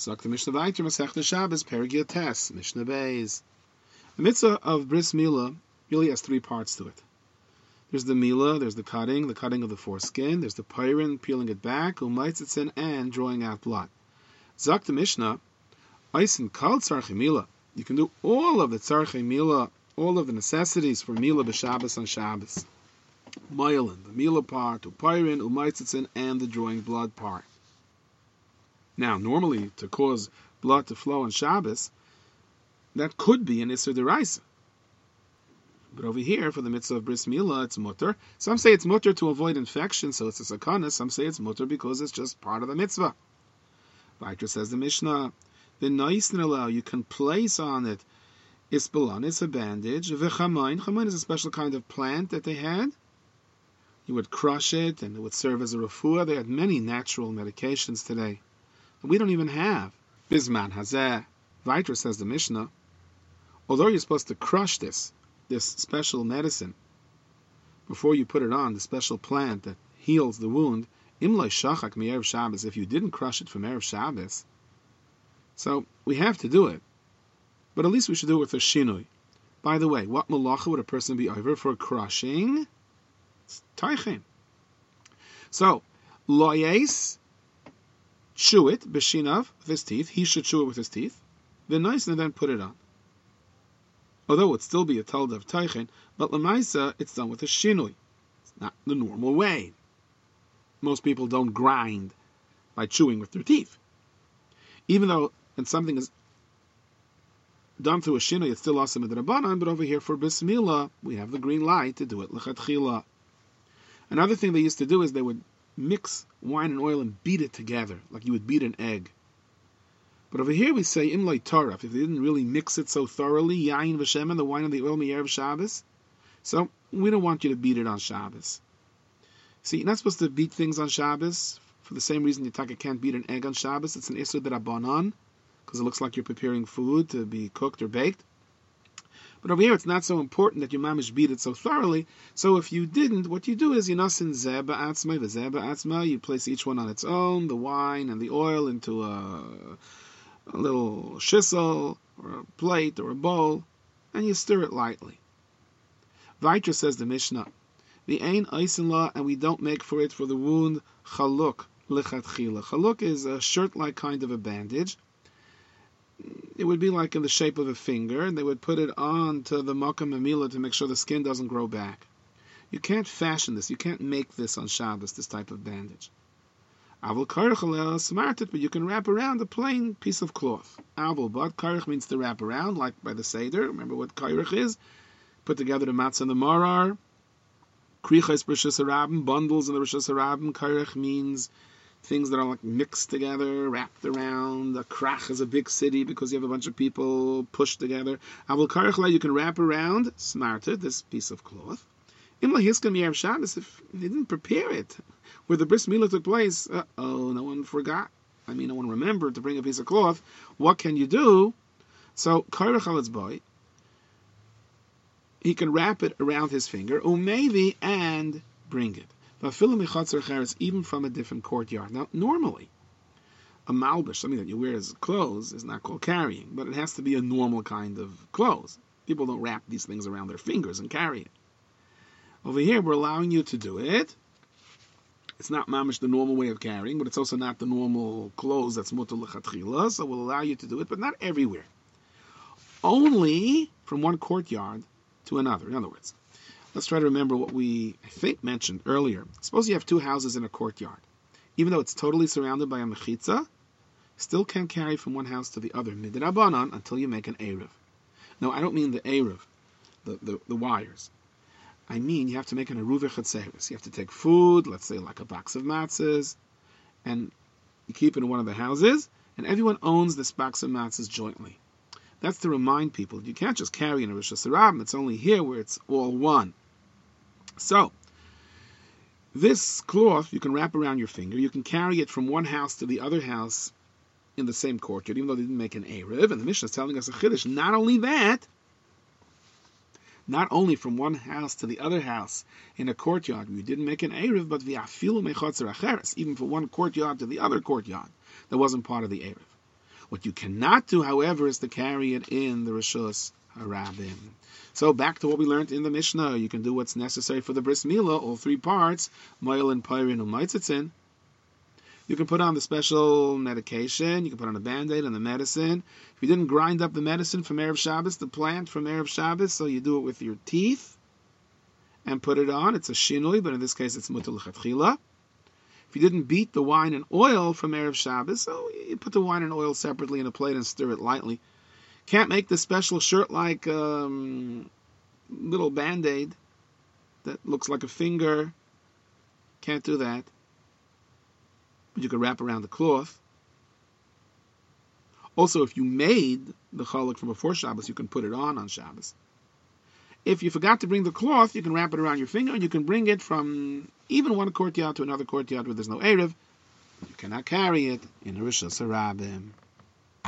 Sagt the Mishnah Vayter, Masechta Shabbos, Perigya Tes, Mishnah Beis. The mitzvah of Bris Milah really has three parts to it. There's the Milah, there's the cutting of the foreskin, there's the Pyrin, peeling it back, Umaitzitsin, and drawing out blood. Sagt the Mishnah, Eisen Kal Tzarchei Milah. You can do all of the Tzarchei Milah, all of the necessities for Milah b'Shabbos on Shabbos. Moilin, the Milah part, Upyrin, Umaitzitsin, and the drawing blood part. Now, normally, to cause blood to flow on Shabbos, that could be an Isser D'Oraisa. But over here, for the mitzvah of Bris Milah, it's mutter. Some say it's mutter to avoid infection, so it's a sakana. Some say it's mutter because it's just part of the mitzvah. Vayter says the Mishnah, the Naisnala, you can place on it Isbalan, it's a bandage. V'chamain, chamain is a special kind of plant that they had. You would crush it, and it would serve as a refuah. They had many natural medications today. We don't even have. Bisman Hazeh. Vayter says the Mishnah, although you're supposed to crush this special medicine, before you put it on, the special plant that heals the wound, Imloi Shachak Me'erev Shabbos, if you didn't crush it from Erev Shabbos, so we have to do it. But at least we should do it with a shinui. By the way, what malacha would a person be over for crushing? It's taichen. So, loyes, chew it, b'shinav, with his teeth. He should chew it with his teeth. Then nice, and then put it on. Although it would still be a talda of taichen, but lemaisa, it's done with a shinui. It's not the normal way. Most people don't grind by chewing with their teeth. Even though, and something is done through a shinui, it's still awesome at the Rabbanan, but over here for Bris Milah, we have the green light to do it, l'chatchila. Another thing they used to do is they would mix wine and oil and beat it together, like you would beat an egg. But over here we say, imlay taraf, if they didn't really mix it so thoroughly, yain v'shemen, the wine and the oil, mi'erev Shabbos, so we don't want you to beat it on Shabbos. See, you're not supposed to beat things on Shabbos, for the same reason Yitaka can't beat an egg on Shabbos. It's an Isser D'Rabbanan, because it looks like you're preparing food to be cooked or baked. But over here, it's not so important that your mamish beat it so thoroughly. So if you didn't, what you do is, Yinasin Zeh Ba'atzma, V'Zeh Ba'atzma, you place each one on its own, the wine and the oil into a little shissel, or a plate, or a bowl, and you stir it lightly. Vayter says the Mishnah, the Ein Eisen Law, and we don't make for it for the wound, Chaluk, Lechatchila. Chaluk is a shirt-like kind of a bandage. It would be like in the shape of a finger, and they would put it on to the makam amila to make sure the skin doesn't grow back. You can't fashion this. You can't make this on Shabbos, this type of bandage. Avol karich smarted, but you can wrap around a plain piece of cloth. Avol, but karich means to wrap around, like by the Seder. Remember what karich is? Put together the matzah and the marar. Krichas b'Rishus Harabim, bundles in the Rishus Harabim. Karich means things that are like mixed together, wrapped around. A krach is a big city because you have a bunch of people pushed together. Avol karich, you can wrap around, smarted, this piece of cloth. Imla hiskan mi'erev Shabbos, if they didn't prepare it, where the Bris Milah took place, no one forgot. No one remembered to bring a piece of cloth. What can you do? So, karich al boy, he can wrap it around his finger, maybe, and bring it. Even from a different courtyard. Now, normally, a malbish, something that you wear as clothes, is not called carrying, but it has to be a normal kind of clothes. People don't wrap these things around their fingers and carry it. Over here, we're allowing you to do it. It's not mamish the normal way of carrying, but it's also not the normal clothes that's mutar lechatchila, so we'll allow you to do it, but not everywhere. Only from one courtyard to another. In other words, let's try to remember what we, I think, mentioned earlier. Suppose you have two houses in a courtyard. Even though it's totally surrounded by a mechitza, still can't carry from one house to the other, midrabanan, until you make an eruv. No, I don't mean the eruv, the wires. I mean you have to make an eruv chetzeres. You have to take food, let's say like a box of matzahs, and you keep it in one of the houses, and everyone owns this box of matzahs jointly. That's to remind people, you can't just carry in a Rishus Harabim, it's only here where it's all one. So, this cloth you can wrap around your finger, you can carry it from one house to the other house in the same courtyard, even though they didn't make an Erev, and the Mishnah is telling us a Chiddush. Not only that, not only from one house to the other house in a courtyard, we didn't make an Erev, but v'afilu mechotzer acheres, even from one courtyard to the other courtyard, that wasn't part of the Erev. What you cannot do, however, is to carry it in the Rishus Harabim. So back to what we learned in the Mishnah. You can do what's necessary for the Bris Milah, all three parts, Moil and Pairin and Maitzitsin. You can put on the special medication, you can put on a Band-Aid and the medicine. If you didn't grind up the medicine from Erev Shabbos, the plant from Erev Shabbos, so you do it with your teeth and put it on. It's a shinui, but in this case it's mutar l'chatchila. If you didn't beat the wine and oil from Erev Shabbos, so you put the wine and oil separately in a plate and stir it lightly. Can't make the special shirt-like little Band-Aid that looks like a finger. Can't do that. But you could wrap around the cloth. Also, if you made the chaluk from before Shabbos, you can put it on Shabbos. If you forgot to bring the cloth, you can wrap it around your finger, and you can bring it from even one courtyard to another courtyard where there's no Erev. You cannot carry it in a Rishus Harabim.